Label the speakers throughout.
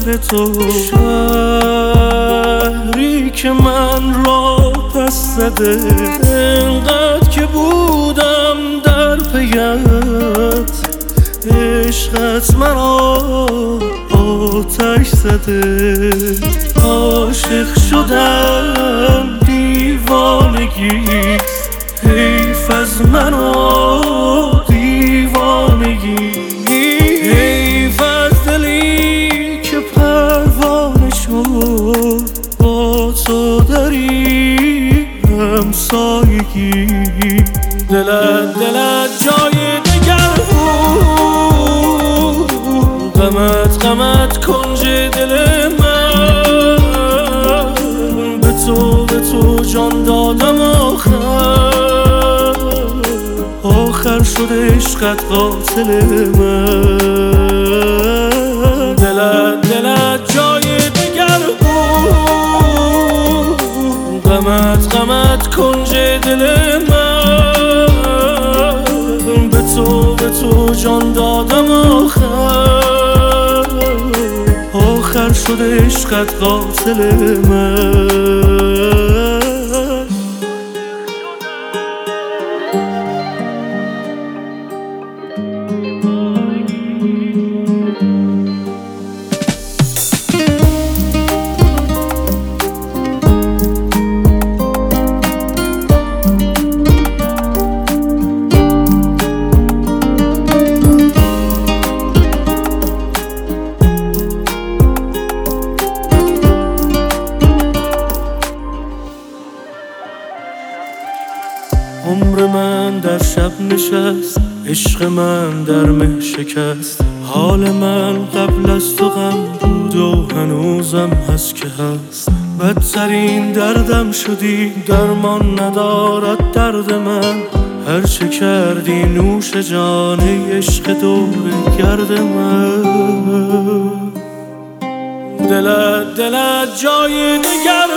Speaker 1: شهر تو، شهری که من را پس زده، انقدر که بودم در پیت، عشقت مرا آتش زده. عاشق شدم دیوانگیست، حیف از من و دیوانگی، حیف از دلی که پروانه شد با تو داری همسایگی. دلت جای دگر بود، غمت کنج دل من، به تو جان دادم آخر شد عشقت قاتل من. دلت جای دگر بود، غمت کنج دل من، به تو جان دادم آخر شد عشقت قاتل من. عمر من در شب نشست، عشق من در مه شکست، حال من قبل از تو غم بود و هنوزم هست که هست. بدترین دردم شدی، درمان ندارد درد من، هرچه کردی نوش جان ای عشق دور گرد من. دلت جای دگر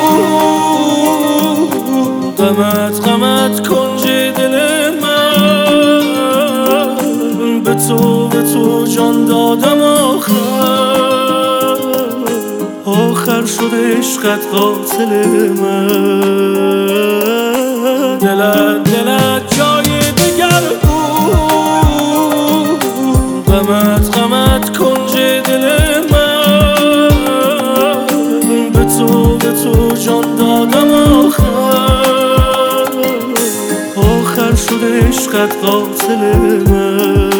Speaker 1: بود، غمت کنج دل من، به تو جان دادم آخر شد عشقت قاتل من. دلت جای دگر بود، غمت کنج دل من، به تو جان دادم آخر شد عشقت قاتل من.